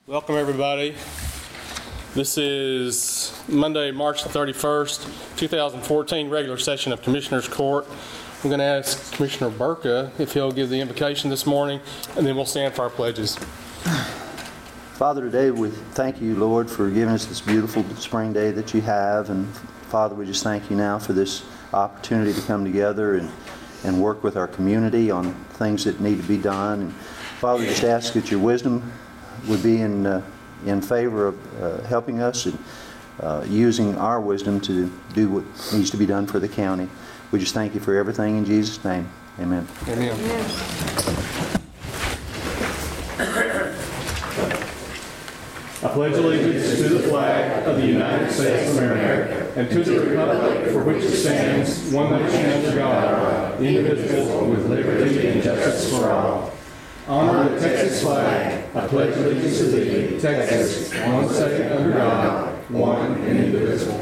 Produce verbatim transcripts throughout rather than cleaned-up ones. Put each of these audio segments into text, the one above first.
Welcome, everybody. This is Monday, March the thirty-first, two thousand fourteen, regular session of Commissioners Court. I'm going to ask Commissioner Burka if he'll give the invocation this morning, and then we'll stand for our pledges. Father, today we thank you, Lord, for giving us this beautiful spring day that you have. And Father, we just thank you now for this opportunity to come together and, and work with our community on things that need to be done. And Father, just ask that your wisdom would be in uh, in favor of uh, helping us and uh, using our wisdom to do what needs to be done for the county. We just thank you for everything in Jesus' name. Amen. Amen. Amen. I pledge allegiance to the flag of the United States of America and to the republic for which it stands, one nation under God, indivisible, with liberty and justice for all. Honor the Texas flag. I pledge allegiance to thee, Texas, one state under God, one and indivisible.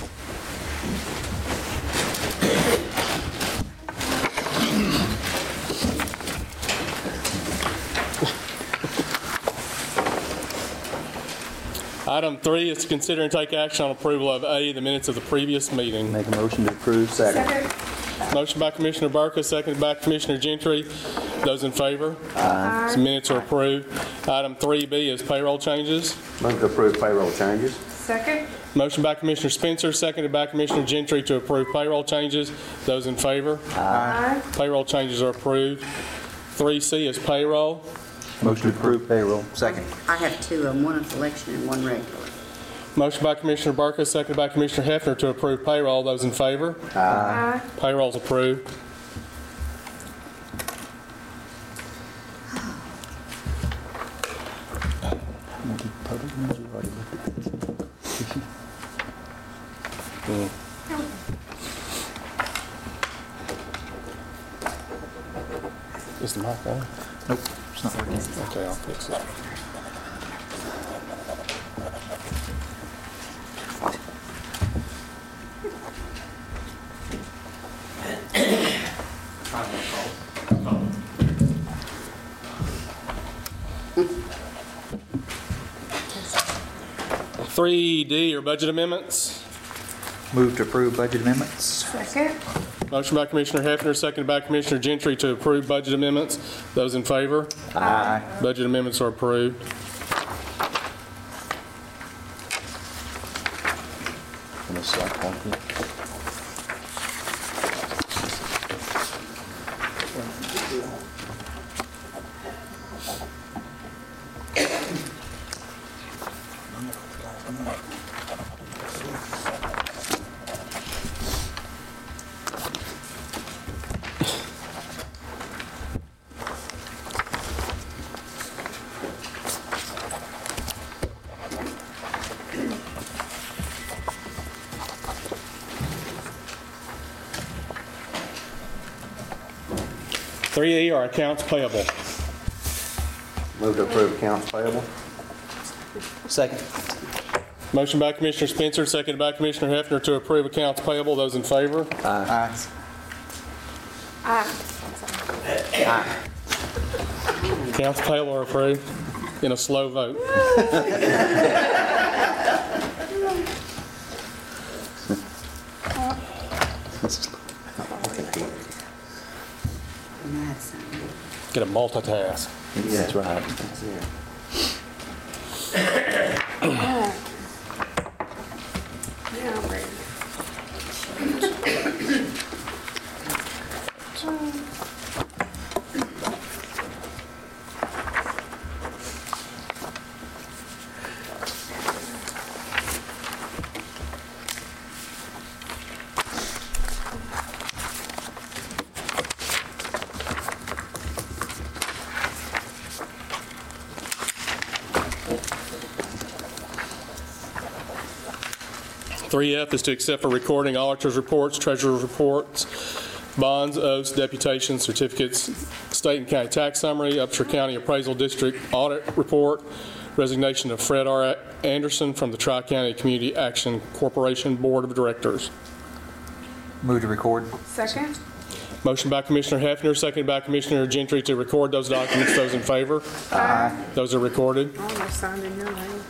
Item three is to consider and take action on approval of A, the minutes of the previous meeting. Make a motion to approve. Second. Second. Motion by Commissioner Burka, seconded by Commissioner Gentry. Those in favor? Aye. These minutes are approved. Item three B is payroll changes. Move to approve payroll changes. Second. Motion by Commissioner Spencer, seconded by Commissioner Gentry to approve payroll changes. Those in favor? Aye. Payroll changes are approved. three C is payroll. Motion to approve payroll. Second. I have two of them, one is election and one regular. Motion by Commissioner Burka, seconded by Commissioner Hefner to approve payroll. Those in favor? Aye. Payroll's approved. Mm. Is the mic on? Nope, it's not working. Okay, I'll fix it. three D are budget amendments. Move to approve budget amendments. Second. Motion by Commissioner Hefner, seconded by Commissioner Gentry to approve budget amendments. Those in favor? Aye. Budget amendments are approved. three E are accounts payable. Move to approve accounts payable. Second. Motion by Commissioner Spencer, seconded by Commissioner Hefner to approve accounts payable. Those in favor? Aye. Aye. Accounts payable are approved in a slow vote. Get a multitask. That's right. That's it. Yeah, I'm ready. three F is to accept for recording auditors' reports, treasurer's reports, bonds, oaths, deputations, certificates, state and county tax summary, Upshur County Appraisal District audit report, resignation of Fred R. Anderson from the Tri-County Community Action Corporation Board of Directors. Move to record. Second. Motion by Commissioner Hefner, seconded by Commissioner Gentry to record those documents. Those in favor? Aye. Those are recorded. I almost signed in your name.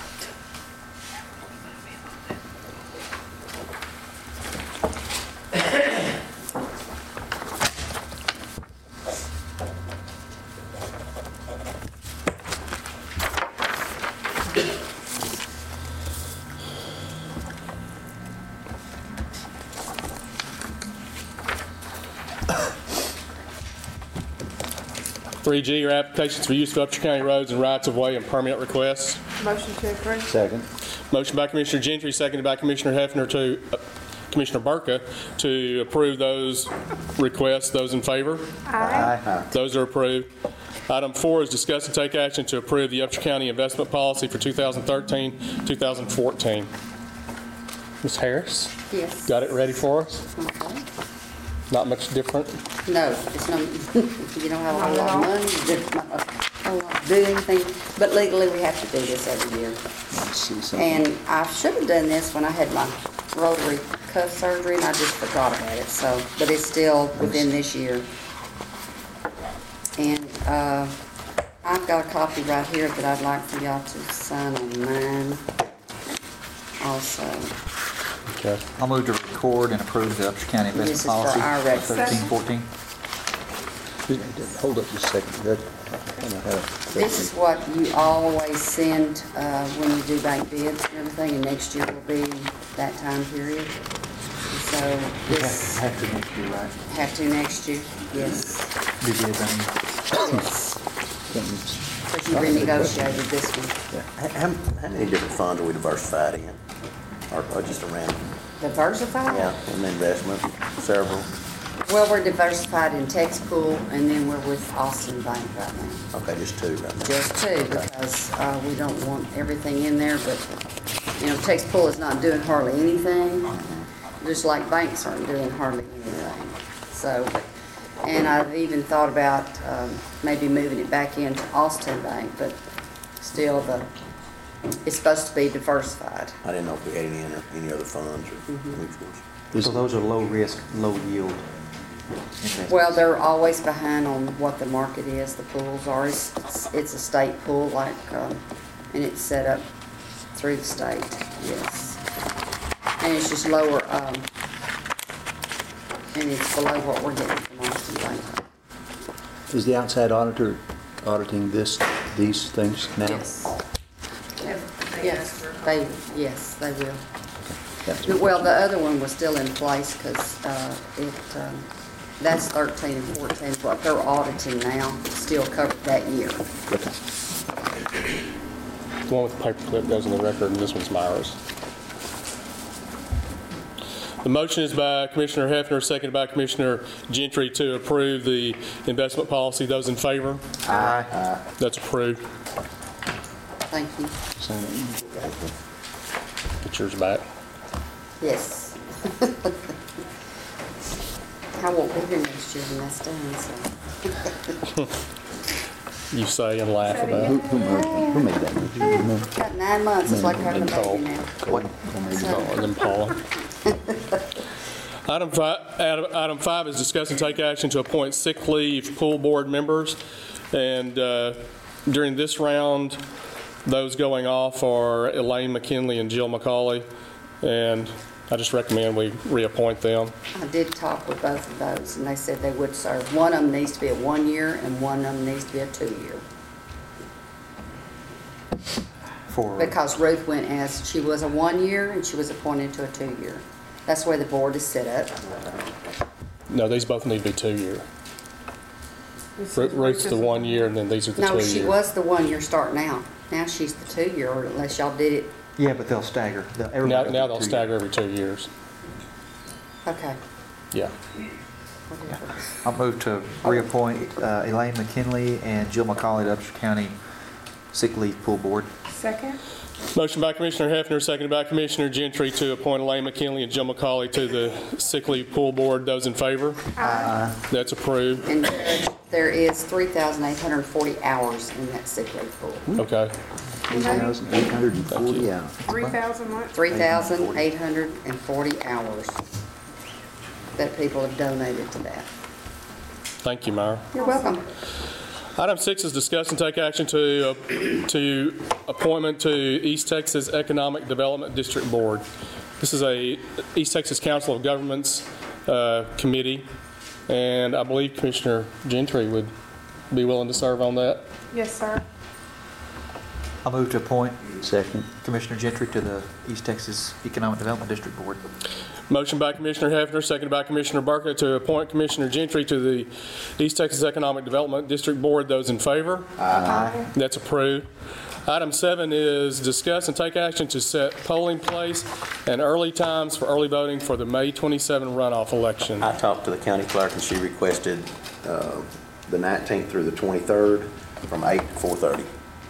three G, your applications for use of Upshur County roads and rights-of-way and permit requests. Motion to approve. Second. Motion by Commissioner Gentry, seconded by Commissioner Hefner to, uh, Commissioner Burka, to approve those requests. Those in favor? Aye. Those are approved. Item four is discuss and take action to approve the Upshur County investment policy for two thousand thirteen, two thousand fourteen. Miz Harris, Yes. got it ready for us? Okay. Not much different? No, it's not, you don't have a whole lot of money, you do not a whole lot to do anything, but legally we have to do this every year. Let's see something. And I should have done this when I had my rotary cuff surgery, and I just forgot about it, so, but it's still within this year. And, uh, I've got a copy right here that I'd like for y'all to sign on mine also. Okay. I'll move to record and approve the Upshur County This is investment for policy. our records. thirteen fourteen. Hold up just a second. That- I don't know how to- This is what you always send uh, when you do bank bids and everything, and next year will be that time period. So this, Have to next year, right? have to next year, yes, Do bids, I mean. yes. But you renegotiated this one. How, how how many different funds are we diversified in? Or, or just a random? Diversified? Yeah, an investment, several. Well, we're diversified in Tex Pool, and then we're with Austin Bank right now. Okay, just two right now. Just two, because uh, we don't want everything in there, but, you know, Tex Pool is not doing hardly anything, just like banks aren't doing hardly anything. So, and I've even thought about um, maybe moving it back into Austin Bank, but still the, it's supposed to be diversified. I didn't know if we had any, other- any other funds or mutuals. So those are low risk, low yield investments. Well, they're always behind on what the market is, the pools are. It's, it's- it's a state pool, like, um, and it's set up through the state, yes. And it's just lower, um, and it's below what we're getting from Austin Bank. Is the outside auditor auditing this, these things now? Yes. Yes, they, yes, they will. That's- Well, the other one was still in place because uh, it, um, that's thirteen and fourteen, what they're auditing now, still covered that year. Okay. The one with the paperclip goes in the record, and this one's Myra's. The motion is by Commissioner Hefner, seconded by Commissioner Gentry to approve the investment policy. Those in favor? Aye. That's approved. Thank you. Sign it. Get yours back. Yes. I won't be here next year when that's done, so. You say and laugh Who, about it. who made, who made that? Did you remember? Got nine months, it's like having a Nicole. baby now. What? Who made that? Oh, and then Paula. Item five, item item five is discuss and take action to appoint sick leave pool board members. And uh, during this round, those going off are Elaine McKinley and Jill McCauley. And I just recommend we reappoint them. I did talk with both of those, and they said they would serve. One of them needs to be a one-year, and one of them needs to be a two-year. For, Because Ruth went as, she was a one-year, and she was appointed to a two-year. That's where the board is set up. No, these both need to be two-year. Ru- Ruth's the one year, and then these are the two-year. No, she was the one-year starting out. Now she's the two-year, or unless y'all did it, yeah, but they'll stagger. They'll- Now, everybody now will they'll do two stagger every two years. okay. Yeah. Whatever. I'll move to reappoint uh, Elaine McKinley and Jill McCauley to Upshur County Sick Leave Pool Board. Second. Motion by Commissioner Hefner, seconded by Commissioner Gentry to appoint Elaine McKinley and Jill McCauley to the sick leave pool board. Those in favor? Aye. That's approved. And Judge, there is three thousand eight hundred forty hours in that sick leave pool. Okay. three thousand eight hundred forty hours. Three thousand what? three thousand eight hundred forty hours that people have donated to that. Thank you, Myra. You're welcome. Item six is discuss and take action to, uh, to appointment to East Texas Economic Development District Board. This is a East Texas Council of Governments uh, committee, and I believe Commissioner Gentry would be willing to serve on that. Yes, sir. I move to appoint Second. Commissioner Gentry to the East Texas Economic Development District Board. Motion by Commissioner Hefner, seconded by Commissioner Burkett to appoint Commissioner Gentry to the East Texas Economic Development District Board. Those in favor? Aye. That's approved. Item seven is discuss and take action to set polling place and early times for early voting for the May twenty-seventh runoff election. I talked to the county clerk, and she requested uh, the nineteenth through the twenty-third from eight to four thirty.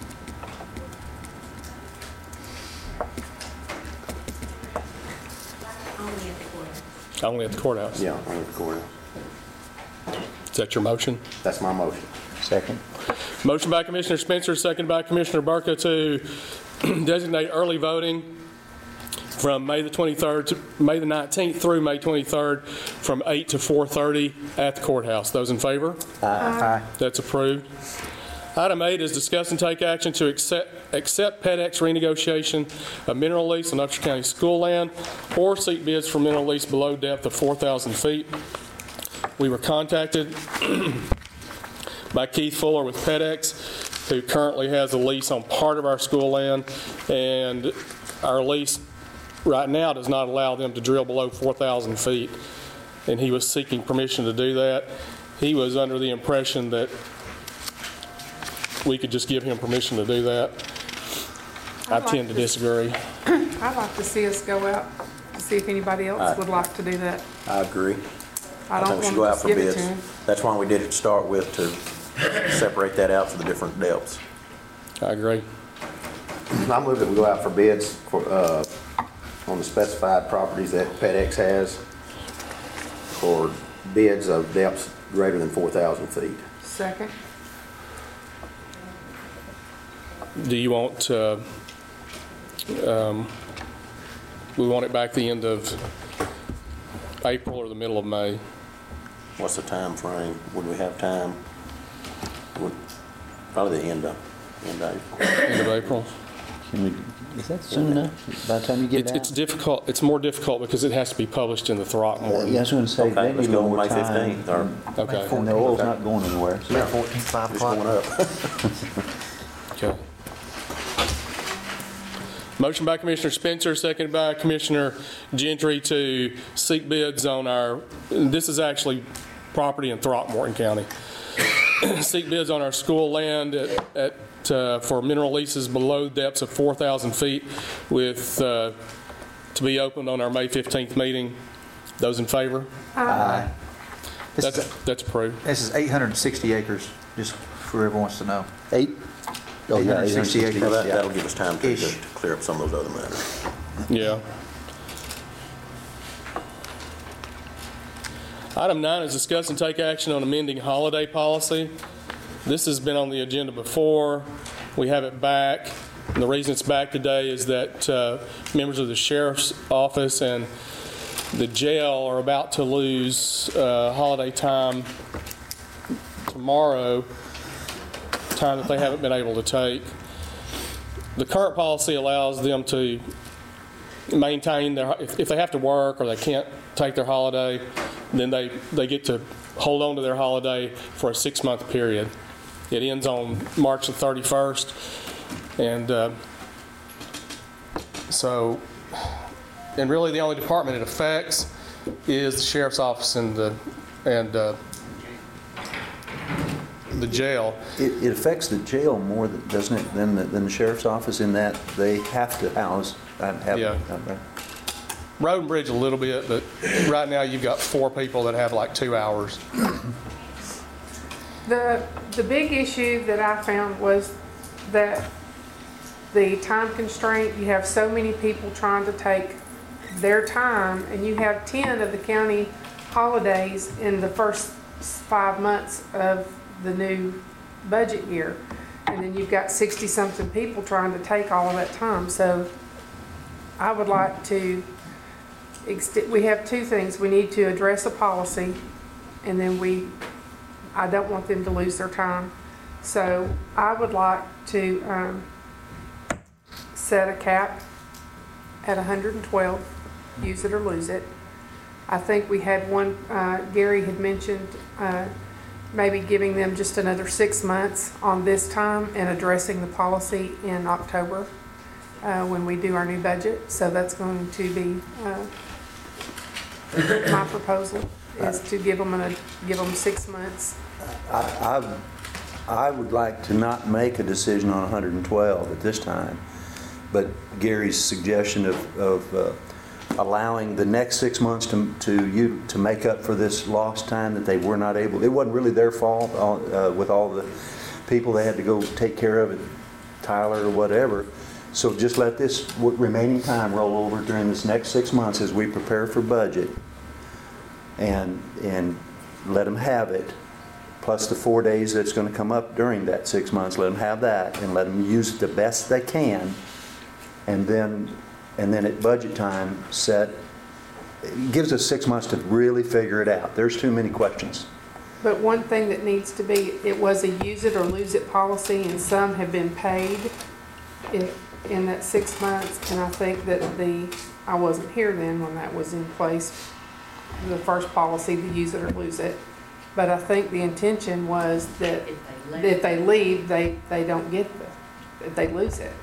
Only at the courthouse. Yeah, on the courthouse. Is that your motion? That's my motion. Second. Motion by Commissioner Spencer, seconded by Commissioner Burka to designate early voting from May the twenty-third to May the nineteenth through May twenty-third from eight to four thirty at the courthouse. Those in favor? Aye. That's approved. Item eight is discuss and take action to accept, accept PEDEX renegotiation of mineral lease on Upshur County school land or seek bids for mineral lease below depth of four thousand feet. We were contacted by Keith Fuller with PEDEX, who currently has a lease on part of our school land, and our lease right now does not allow them to drill below four thousand feet, and he was seeking permission to do that. He was under the impression that we could just give him permission to do that. I I'd like tend to to- disagree. I'd like to see us go out to see if anybody else would like to do that. I agree. I think don't we want should to go out just for give it bids. to him. That's why we did it to start with, to separate that out for the different depths. I agree. I move that we go out for bids for, uh, on the specified properties that PEDEX has for bids of depths greater than four thousand feet. Second. Do you want, uh, um, we want it back the end of April or the middle of May? What's the time frame? Would we have time? Would- Probably the end of, end of April. End of April? Can we, is that soon enough? By the time you get It's, it it's out? difficult, it's more difficult because it has to be published in the Throckmorton. Yeah, I was going to say, Okay, they let's need a go little on more May time. fifteenth, or Okay, And the oil's not going anywhere. So May fourteenth, five just o'clock. going up. okay. Motion by Commissioner Spencer, seconded by Commissioner Gentry to seek bids on our, this is actually property in Throckmorton County. Seek bids on our school land at, at, uh, for mineral leases below depths of four thousand feet with, uh, to be opened on our May fifteenth meeting. Those in favor? Aye. This That's, is, that's approved. this is eight hundred sixty acres, just for everyone wants to know. Eight? Oh, yeah, eight hundred sixty eight hundred sixty. acres. Well, that- Yeah. that'll give us time to, Ish. to clear up some of those other matters. Yeah. Item nine is discuss and take action on amending holiday policy. This has been on the agenda before. We have it back. And the reason it's back today is that uh, members of the sheriff's office and the jail are about to lose uh, holiday time tomorrow, time that they haven't been able to take. The current policy allows them to maintain their, if, if they have to work or they can't take their holiday, then they, they get to hold on to their holiday for a six-month period. It ends on March the thirty-first, and uh, so, and really the only department it affects is the sheriff's office and the, and uh, the jail. It, it affects the jail more, than- doesn't it, than the, than the sheriff's office in that they have to house, uh, have. Yeah. uh, Road and Bridge a little bit, but right now you've got four people that have like two hours. The, the big issue that I found was that the time constraint, you have so many people trying to take their time, and you have ten of the county holidays in the first five months of the new budget year. And then you've got sixty-something people trying to take all of that time. So I would like to, ext- we have two things. We need to address a policy, and then we I don't want them to lose their time. So I would like to um, set a cap at one hundred twelve, use it or lose it. I think we had one, uh, Gary had mentioned uh, maybe giving them just another six months on this time and addressing the policy in October uh, when we do our new budget. So that's going to be uh, my proposal, is to give them, a, give them six months. I, I, I would like to not make a decision on one hundred twelve at this time, but Gary's suggestion of, of uh, allowing the next six months to, to you to make up for this lost time that they were not able, it wasn't really their fault uh, with all the people they had to go take care of, it, Tyler or whatever. So just let this remaining time roll over during this next six months as we prepare for budget, and and let them have it, plus the four days that's going to come up during that six months. Let them have that and let them use it the best they can, and then and then at budget time set. It gives us six months to really figure it out. There's too many questions. But one thing that needs to be, it was a use it or lose it policy, and some have been paid in, in that six months. And I think that the, I wasn't here then when that was in place, the first policy, the use it or lose it. But I think the intention was that if they leave, they, they don't get the, that they lose it.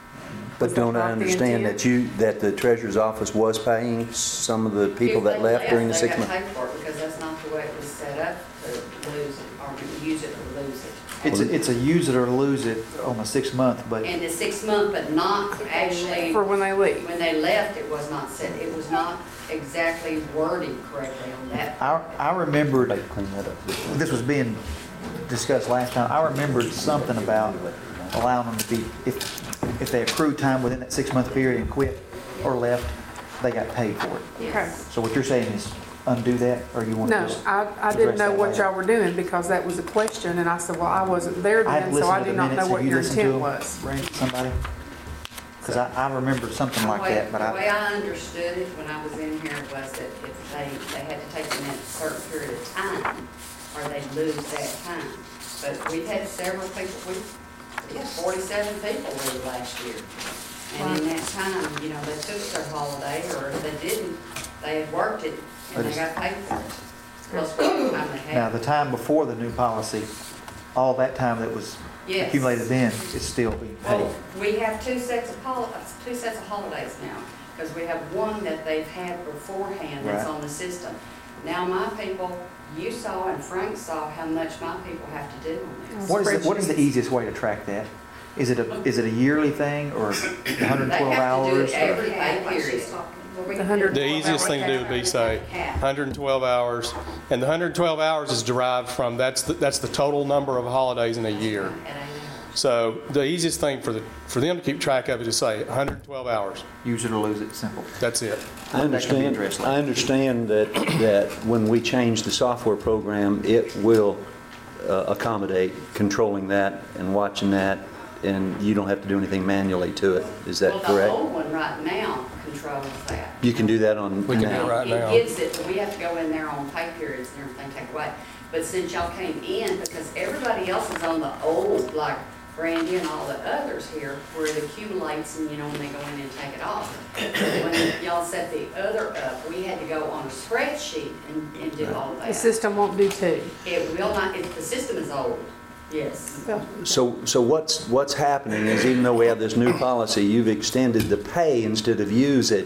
But don't I understand that you, that the treasurer's office was paying some of the people If that they left during the six They months? got paid for it, because that's not the way it was set up, to lose it, or to use it or lose it. It's a, it's a use it or lose it on the six month, but And the six month, but not actually, For when they leave. when they left, it was not set, it was not exactly worded correctly on that. I, I remembered, They clean that up. this was being discussed last time, I remembered something about allowing them to be, if, if they accrued time within that six month period and quit or left, they got paid for it. Okay. So what you're saying is undo that, or you want to No, just? I, I didn't address know that what later? y'all were doing, because that was a question, and I said, well, I wasn't there I had then, so I listened to do the not know minutes. what Have you your listened to intent them, was. Ray, somebody? Because I, I remembered something like The way- that, but The way I, I understood it when I was in here was that if they, they had to take them in a certain period of time, or they'd lose that time. But we had several people, we, we had forty-seven people leave last year. And in that time, you know, they took their holiday, or if they didn't, they had worked it, and they got paid for it. Plus what time they now, had. the time before the new policy, all that time that was Yes. accumulated then is still being paid. Well, we have two sets of hol, two sets of holidays now, because we have one that they've had beforehand that's Right. on the system. Now, my people, you saw and Frank saw how much my people have to do on this. What is, the- what is the easiest way to track that? Is it a, is it a yearly thing, or one hundred They twelve have to do hours? it or- every pay period. The one hundred The easiest thing to do would be say one hundred twelve hours, and the one hundred twelve hours is derived from, that's, the- that's the total number of holidays in a year. And I know. So the easiest thing for the, for them to keep track of it is say one hundred twelve hours. Use it or lose it, simple. That's it. I understand, addressed later. I understand that, that when we change the software program, it will uh, accommodate controlling that and watching that, and you don't have to do anything manually to it. Is that Well, the correct? old one right now controls that. You can do that on We can do it now. right now. It gives it, we have to go in there on pay periods and everything, take away. But since y'all came in, because everybody else is on the old, like Brandy and all the others here, where it accumulates and, you know, when they go in and take it off. When y'all set the other up, we had to go on a spreadsheet and, and do all of The that. system won't do two. It will not, it, the system is old, yes. So, so what's, what's happening is, even though we have this new policy, you've extended the pay instead of use it,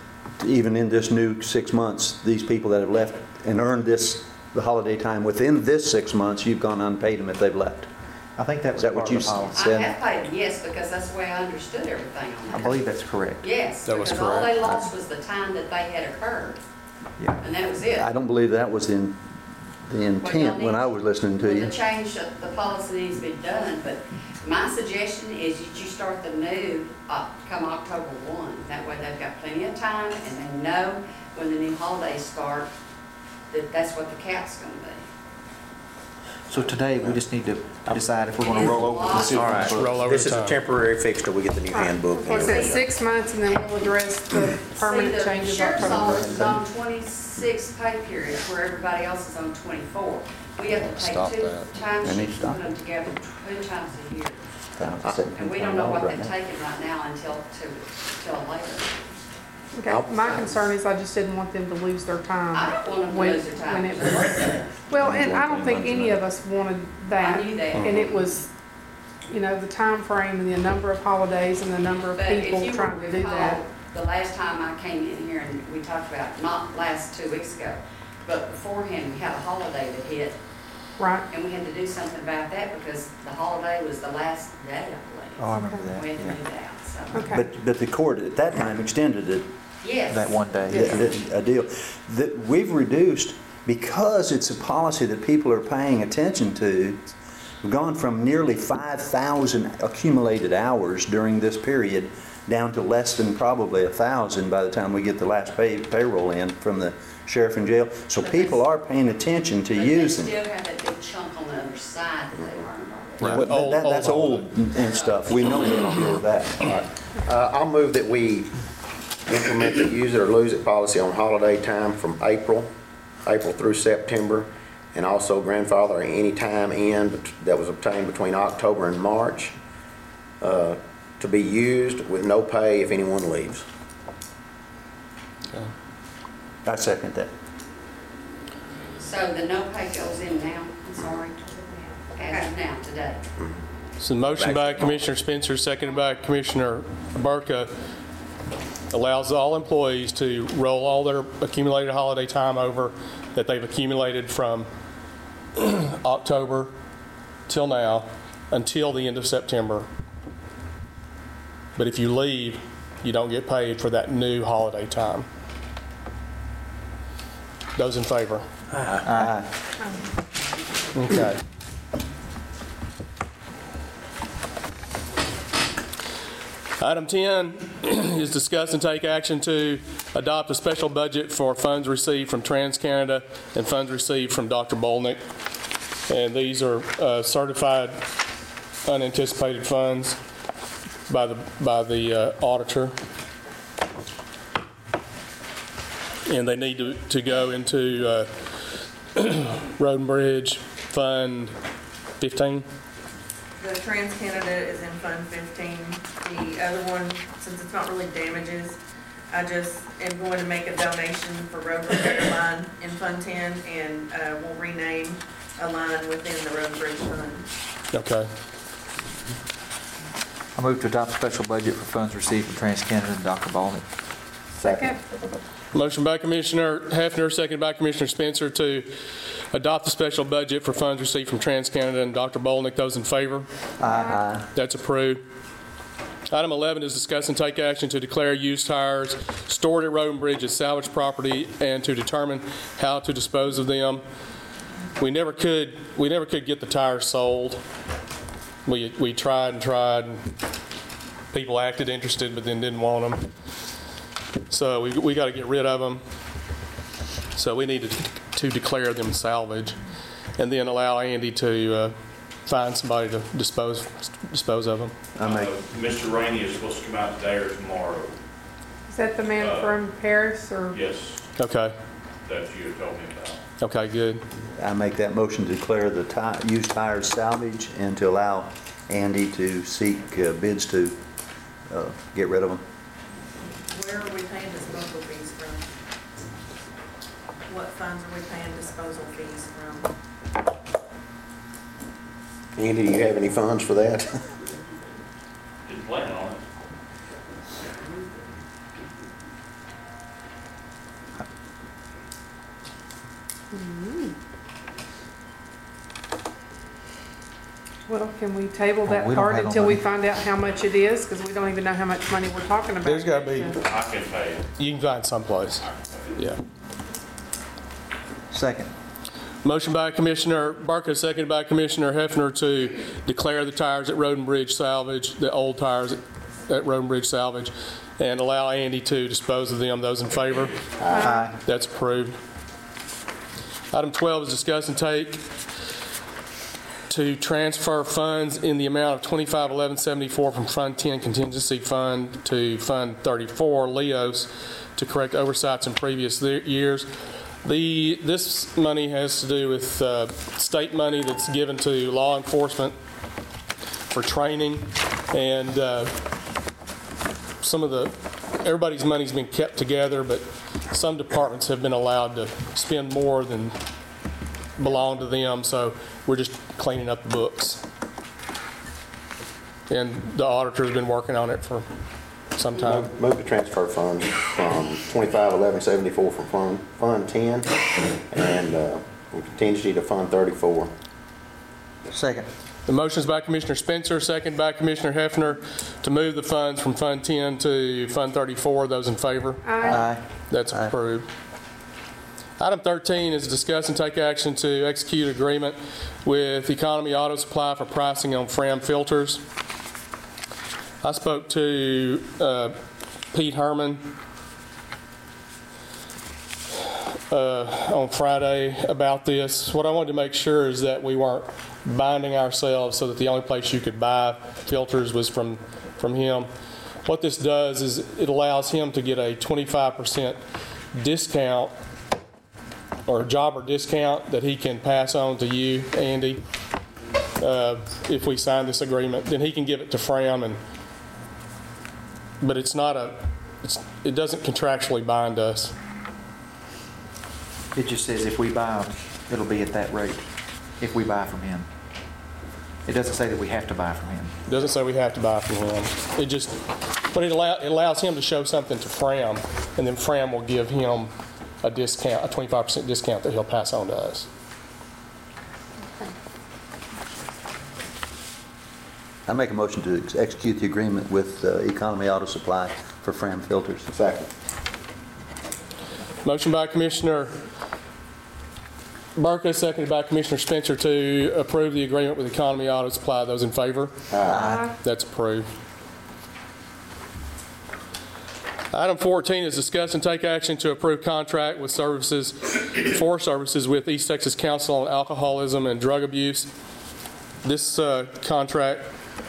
even in this new six months, these people that have left and earned this, the holiday time within this six months, you've gone unpaid them if they've left. I think that was Is that what part you of the policy. I Said- have paid them, yes, because that's the way I understood everything on that. I believe that's correct. Yes, That was because all correct. they lost was the time that they had occurred, Yeah. and that was it. I don't believe that was in, the intent when I was listening to Well, you. the change, of the policy needs to be done, but my suggestion is that you start the new, uh, come October one. That way they've got plenty of time, and they know when the new holidays start, that that's what the cap's gonna be. So today, we just need to decide if we're gonna roll over the six All months. right. Roll over This the is a time. temporary fix till we get the new handbook. and What's that, everything. six months, and then we'll address the permanent changes See, the sheriff's October office is first? on twenty-six pay periods, where everybody else is on twenty-four. We have to Stop take two that. time They need to sheets, stop. put them together two times a year. Down to And we don't know what they're $seventeen taking right now until, till, till later. Okay, my concern is I just didn't want them to lose their time. I don't want them to when- lose their time. when it was- Well, and I don't think any of us wanted that. I knew that. And it was, you know, the time frame and the number of holidays and the number of But if people you trying to do recall, that. the last time I came in here and we talked about, not last two weeks ago, but beforehand, we had a holiday that hit, Right, and we had to do something about that because the holiday was the last day, I believe. Oh, I remember that, We had to yeah. do that, so. okay. But, but the court at that time extended it, Yes. That one day. the- the- a deal. That we've reduced, because it's a policy that people are paying attention to, we've gone from nearly five thousand accumulated hours during this period down to less than probably a thousand by the time we get the last pay, payroll in from the sheriff and jail. So But people they- are paying attention to But using they it. still have that big chunk on the other side that they weren't. Right. Well, that- Old- that- That's old old and stuff. We know we don't deal with that. Uh, I'll move that we implement the use it or lose it policy on holiday time from April, April through September, and also grandfather any time in bet- that was obtained between October and March, uh, to be used with no pay if anyone leaves. I second that. So the no pay goes in now, I'm sorry, as of now, today. So motion by Commissioner Spencer, seconded by Commissioner Burka, allows all employees to roll all their accumulated holiday time over that they've accumulated from October till now until the end of September. But if you leave, you don't get paid for that new holiday time. Those in favor? Aye. Okay. Item ten is discuss and take action to adopt a special budget for funds received from TransCanada and funds received from Doctor Bolnick. And these are uh, certified unanticipated funds by the, by the uh, auditor. And they need to, to go into uh, Road and Bridge Fund fifteen. The TransCanada is in Fund fifteen. The other one, since it's not really damages, I just am going to make a donation for road repair line in Fund ten, and uh, we'll rename a line within the Road and Bridge Fund. Okay. I move to adopt a special budget for funds received from TransCanada and Doctor Balnick. Second. Motion by Commissioner Hefner, seconded by Commissioner Spencer to adopt the special budget for funds received from TransCanada and Doctor Bolnick. Those in favor? Aye. That's approved. Item eleven is discuss and take action to declare used tires stored at Road and Bridge as salvage property and to determine how to dispose of them. We never could, we never could get the tires sold. We, we tried and tried, and people acted interested but then didn't want them. So we, we got to get rid of them. So we need to, to declare them salvage and then allow Andy to uh, find somebody to dispose, dispose of them. I make, Uh, Mister Rainey is supposed to come out today or tomorrow. Is that the man Uh, from Paris, or? Yes, Okay, that you had told me about. okay, good. I make that motion to declare the ti- used tires salvage and to allow Andy to seek uh, bids to uh, get rid of them. Where are we paying disposal fees from? What funds are we paying disposal fees from? Andy, do you have any funds for that? Didn't plan on it. Well, can we table Well, that we don't part have no until we money. find out how much it is? Because we don't even know how much money we're talking about. There's gotta be- I can pay it. You can find someplace. Yeah. Second. Motion by Commissioner Barker, seconded by Commissioner Hefner to declare the tires at Road and Bridge salvage, the old tires at Road and Bridge salvage, and allow Andy to dispose of them. Those in favor? Aye. That's approved. Item twelve is discuss and take to transfer funds in the amount of twenty-five eleven seventy-four from Fund ten Contingency Fund to Fund thirty-four, Leos, to correct oversights in previous years. The, this money has to do with uh, state money that's given to law enforcement for training, and uh, some of the, everybody's money's been kept together, but some departments have been allowed to spend more than belong to them, so we're just cleaning up the books. And the auditor's been working on it for some time. Move move to transfer funds from twenty-five eleven seventy-four from Fund, Fund ten and uh, from contingency to Fund thirty-four. Second. The motion is by Commissioner Spencer, second by Commissioner Hefner, to move the funds from Fund ten to Fund thirty-four. Those in favor? Aye. That's Aye. approved. Item thirteen is discuss and take action to execute agreement with Economy Auto Supply for pricing on Fram filters. I spoke to uh, Pete Herman uh, on Friday about this. What I wanted to make sure is that we weren't binding ourselves so that the only place you could buy filters was from, from him. What this does is it allows him to get a twenty-five percent discount or jobber discount that he can pass on to you, Andy, uh, if we sign this agreement. Then he can give it to Fram, and but it's not a, it's, it doesn't contractually bind us. It just says if we buy them, it'll be at that rate, if we buy from him. It doesn't say that we have to buy from him. It doesn't say we have to buy from him. It just, but it, allow, it allows him to show something to Fram, and then Fram will give him a discount, a twenty-five percent discount that he'll pass on to us. I make a motion to ex- execute the agreement with uh, Economy Auto Supply for Fram filters. Second. Motion by Commissioner Burka, seconded by Commissioner Spencer to approve the agreement with Economy Auto Supply. Those in favor? Aye. That's approved. Item fourteen is discuss and take action to approve contract with services, for services with East Texas Council on Alcoholism and Drug Abuse. This uh, contract,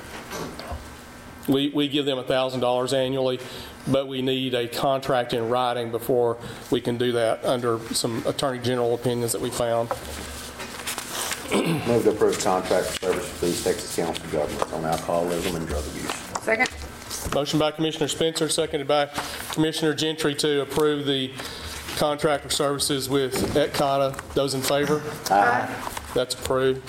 we, we give them one thousand dollars annually, but we need a contract in writing before we can do that under some Attorney General opinions that we found. Move to approve contract for service with East Texas Council of Governments on alcoholism and drug abuse. Second. Motion by Commissioner Spencer, seconded by Commissioner Gentry to approve the contract for services with E T C A T A. Those in favor? Aye. That's approved.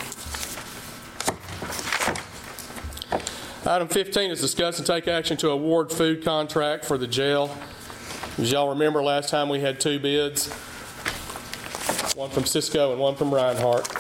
Item fifteen is discuss and take action to award food contract for the jail. As y'all remember, last time we had two bids, one from Cisco and one from Reinhardt.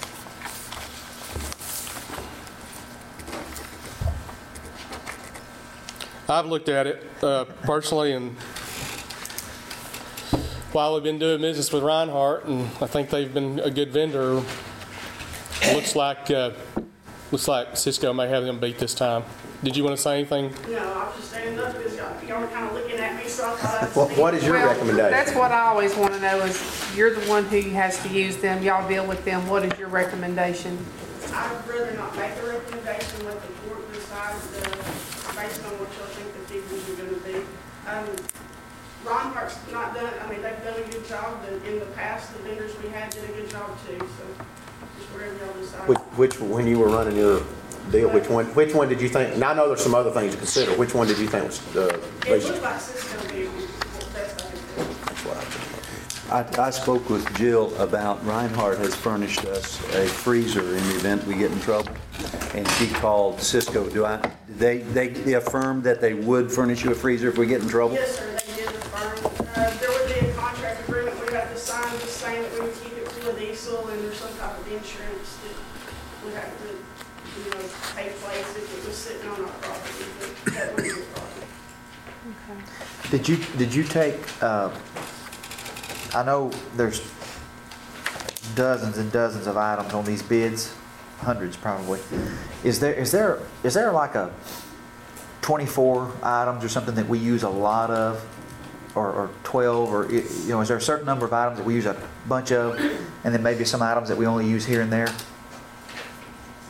I've looked at it uh, personally, and while we've been doing business with Reinhardt, and I think they've been a good vendor, it looks like uh, looks like Cisco may have them beat this time. Did you want to say anything? No, I was just standing up because y'all, y'all were kind of looking at me, so I thought I'd What, speak. what is your Well, recommendation? that's what I always want to know is, you're the one who has to use them. Y'all deal with them. What is your recommendation? I'd rather not make a recommendation, let the court decide uh, based on what y'all think the figures are going to be. Um, Reinhardt's not done, I mean, they've done a good job, and in the past, the vendors we had did a good job too, so just wherever y'all decide. Which, which, when you were running your deal, which one, which one did you think, and I know there's some other things to consider, which one did you think was the It least? looked like Cisco did the best I could do. That's what I think. I, I spoke with Jill about Reinhardt has furnished us a freezer in the event we get in trouble, and she called Cisco. Do I? They they, they affirmed that they would furnish you a freezer if we get in trouble. Yes, sir, they did affirm. Uh, there would be a contract agreement we'd have to sign, just saying that we would keep it to a diesel and there's some type of insurance that would have to, you know, take place if it was sitting on our property, but that wouldn't be a problem. Did you, did you take, uh, I know there's dozens and dozens of items on these bids, hundreds probably. Is there, is there, is there like a twenty-four items or something that we use a lot of? Or, or twelve, or, you know, is there a certain number of items that we use a bunch of, and then maybe some items that we only use here and there?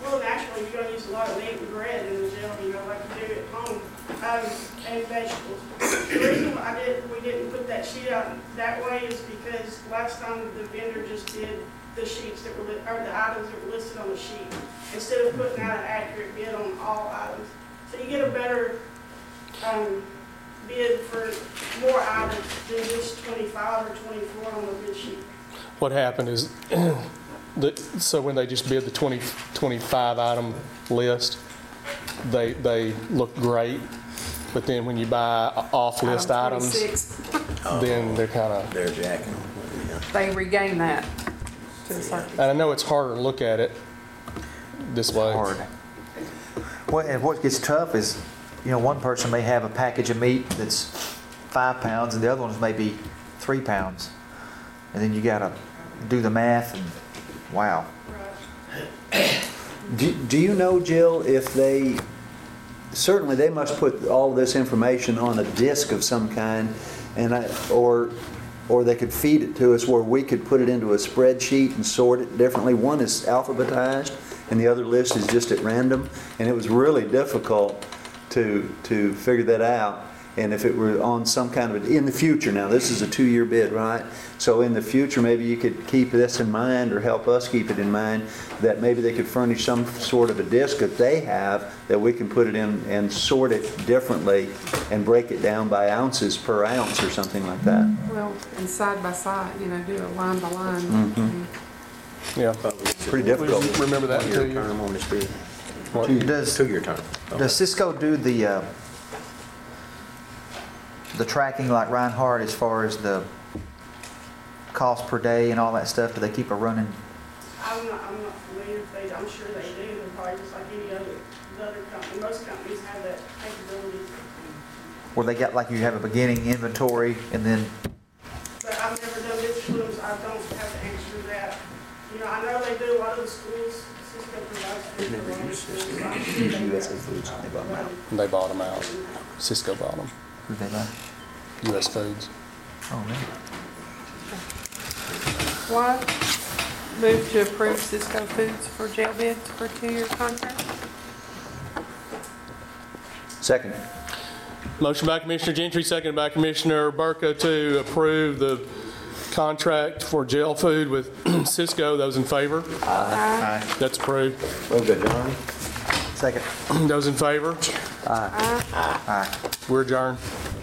and vegetables. The reason I did, we didn't put that sheet out that way is because last time the vendor just did the sheets that were, li- or the items that were listed on the sheet, instead of putting out an accurate bid on all items. So you get a better, um, bid for more items than just twenty-five or twenty-four on the bid sheet. What happened is, the, so when they just bid the twenty, twenty-five item list, they, they look great, but then when you buy off-list Item items, twenty-six, then they're kind of, They're jacking. Yeah. they regain that to a certain. and I know it's harder to look at it this way. Hard. Well, and what gets tough is, you know, one person may have a package of meat that's five pounds and the other one's maybe three pounds. And then you gotta do the math and, wow. Do, do you know, Jill, if they, certainly they must put all this information on a disk of some kind, and I, or, or they could feed it to us where we could put it into a spreadsheet and sort it differently. One is alphabetized and the other list is just at random, and it was really difficult to, to figure that out. And if it were on some kind of, a, in the future, now this is a two-year bid, right? So in the future, maybe you could keep this in mind or help us keep it in mind, that maybe they could furnish some sort of a disk that they have that we can put it in and sort it differently and break it down by ounces per ounce or something like that. Well, and side by side, you know, do a line by line. Mm-hmm. Yeah. Pretty difficult. Remember that One-year too. term on this bid. Does, Two-year term. does Cisco do the, uh, the tracking like Reinhardt as far as the cost per day and all that stuff? Do they keep a running? I'm not, I'm not familiar if they, I'm sure they do, they're probably just like any other, the other company, most companies have that capability. Where they got, like you have a beginning inventory and then, But I've never done this for them, so I don't have the answer to that. You know, I know they do a lot of the schools, Cisco provides food for a lot of the schools, so I'm sure they U S A have. Foods, they bought them out. And they bought them out. Cisco bought them. who they buy? U S Foods. Oh, man. Why move to approve Cisco Foods for jail bids for a two-year contract? Second. Motion by Commissioner Gentry, seconded by Commissioner Burka to approve the contract for jail food with Cisco. Those in favor? Aye. That's approved. Well, good, John. Second. Those in favor? Aye. We're adjourned.